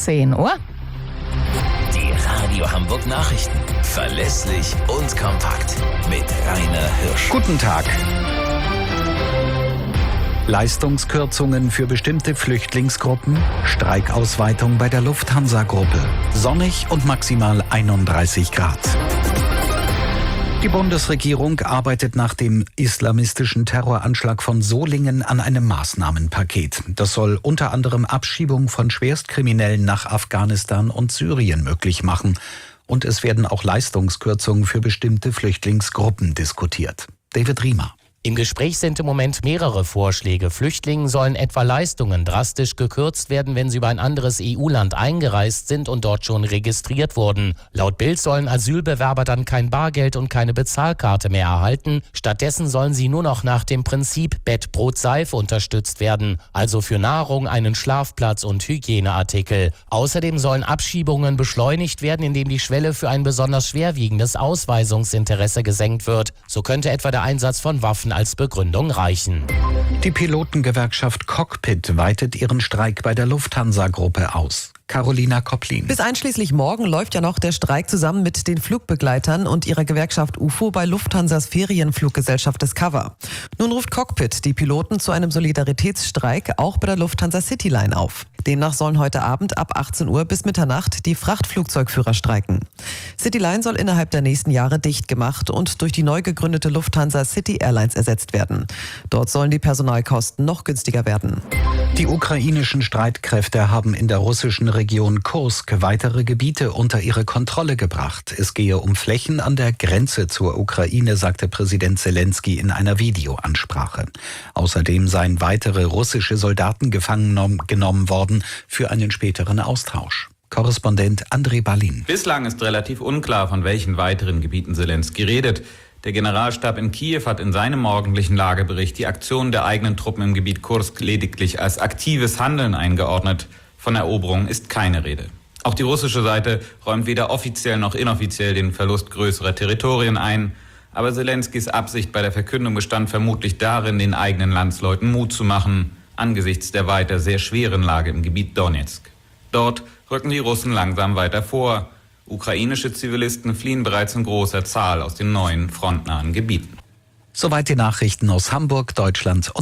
10 Uhr. Die Radio Hamburg Nachrichten. Verlässlich und kompakt. Mit Rainer Hirsch. Guten Tag. Leistungskürzungen für bestimmte Flüchtlingsgruppen, Streikausweitung bei der Lufthansa-Gruppe, sonnig und maximal 31 Grad. Die Bundesregierung arbeitet nach dem islamistischen Terroranschlag von Solingen an einem Maßnahmenpaket. Das soll unter anderem Abschiebung von Schwerstkriminellen nach Afghanistan und Syrien möglich machen. Und es werden auch Leistungskürzungen für bestimmte Flüchtlingsgruppen diskutiert. David Riemer. Im Gespräch sind im Moment mehrere Vorschläge. Flüchtlingen sollen etwa Leistungen drastisch gekürzt werden, wenn sie über ein anderes EU-Land eingereist sind und dort schon registriert wurden. Laut Bild sollen Asylbewerber dann kein Bargeld und keine Bezahlkarte mehr erhalten. Stattdessen sollen sie nur noch nach dem Prinzip Bett, Brot, Seife unterstützt werden, also für Nahrung, einen Schlafplatz und Hygieneartikel. Außerdem sollen Abschiebungen beschleunigt werden, indem die Schwelle für ein besonders schwerwiegendes Ausweisungsinteresse gesenkt wird. So könnte etwa der Einsatz von Waffen als Begründung reichen. Die Pilotengewerkschaft Cockpit weitet ihren Streik bei der Lufthansa-Gruppe aus. Carolina Kopplin. Bis einschließlich morgen läuft ja noch der Streik zusammen mit den Flugbegleitern und ihrer Gewerkschaft UFO bei Lufthansas Ferienfluggesellschaft Discover. Nun ruft Cockpit die Piloten zu einem Solidaritätsstreik auch bei der Lufthansa Cityline auf. Demnach sollen heute Abend ab 18 Uhr bis Mitternacht die Frachtflugzeugführer streiken. Cityline soll innerhalb der nächsten Jahre dicht gemacht und durch die neu gegründete Lufthansa City Airlines ersetzt werden. Dort sollen die Personalkosten noch günstiger werden. Die ukrainischen Streitkräfte haben in der russischen Region Kursk weitere Gebiete unter ihre Kontrolle gebracht. Es gehe um Flächen an der Grenze zur Ukraine, sagte Präsident Zelensky in einer Videoansprache. Außerdem seien weitere russische Soldaten gefangen genommen worden für einen späteren Austausch. Korrespondent Andrei Balin. Bislang ist relativ unklar, von welchen weiteren Gebieten Zelensky redet. Der Generalstab in Kiew hat in seinem morgendlichen Lagebericht die Aktion der eigenen Truppen im Gebiet Kursk lediglich als aktives Handeln eingeordnet. Von Eroberung ist keine Rede. Auch die russische Seite räumt weder offiziell noch inoffiziell den Verlust größerer Territorien ein. Aber Zelenskys Absicht bei der Verkündung bestand vermutlich darin, den eigenen Landsleuten Mut zu machen, angesichts der weiter sehr schweren Lage im Gebiet Donezk. Dort rücken die Russen langsam weiter vor. Ukrainische Zivilisten fliehen bereits in großer Zahl aus den neuen frontnahen Gebieten. Soweit die Nachrichten aus Hamburg, Deutschland und